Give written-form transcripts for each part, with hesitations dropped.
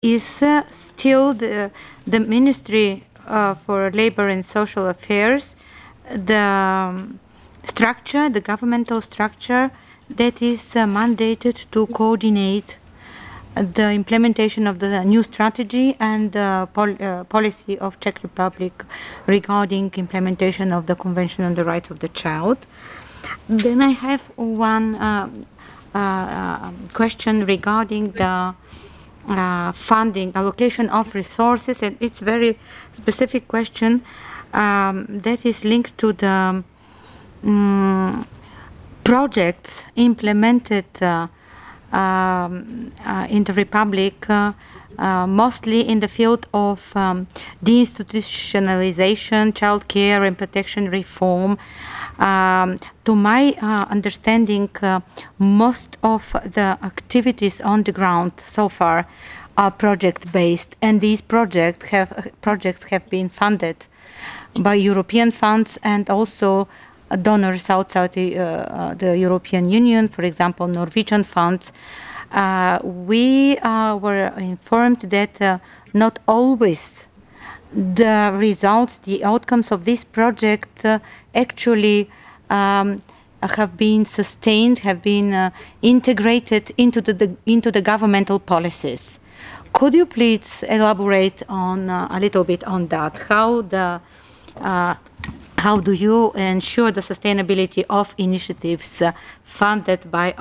is still the Ministry for Labor and Social Affairs, the structure, the governmental structure that is mandated to coordinate the implementation of the new strategy and policy of Czech Republic regarding implementation of the Convention on the Rights of the Child. Then I have one question regarding the funding, allocation of resources, and it's very specific question that is linked to the projects implemented in the Republic, mostly in the field of deinstitutionalization, child care and protection reform. To my understanding, most of the activities on the ground so far are project-based, and these projects have been funded by European funds and also donors outside the European Union, for example, Norwegian funds. We were informed that not always the results, the outcomes of this project actually have been sustained, have been integrated into the governmental policies. Could you please elaborate on a little bit on that? How do you ensure the sustainability of initiatives funded by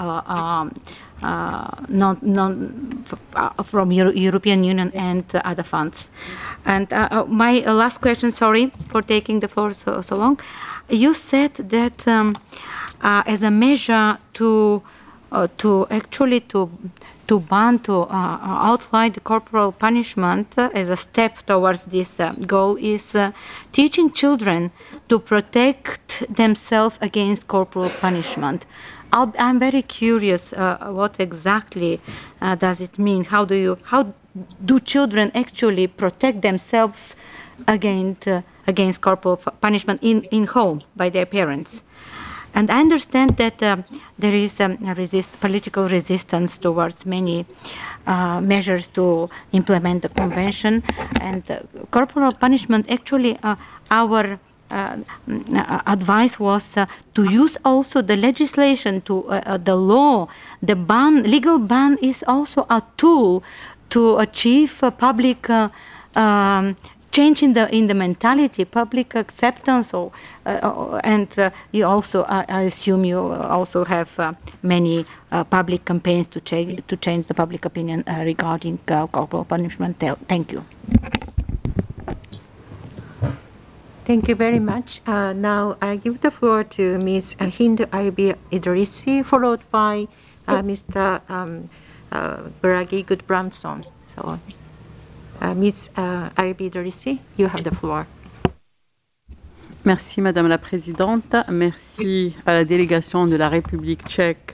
from European Union and other funds? And my last question, sorry for taking the floor so long. You said that as a measure to outline the corporal punishment as a step towards this goal is teaching children to protect themselves against corporal punishment. I'm very curious what exactly does it mean? How do children actually protect themselves against corporal punishment in home by their parents? And I understand that there is political resistance towards many measures to implement the convention, and corporal punishment, actually our advice was to use also the legislation, the law, the ban, legal ban is also a tool to achieve public change in the mentality, public acceptance, and you also, I assume you also have many public campaigns to change the public opinion regarding corporal punishment. Thank you. Thank you very much. Now I give the floor to Ms. Hindu Ayubi Idrissi, followed by Mr. Bragi Gudbranson. So, Ms. Ayubi Idrissi, you have the floor. Merci Madame la Présidente. Merci à la délégation de la République tchèque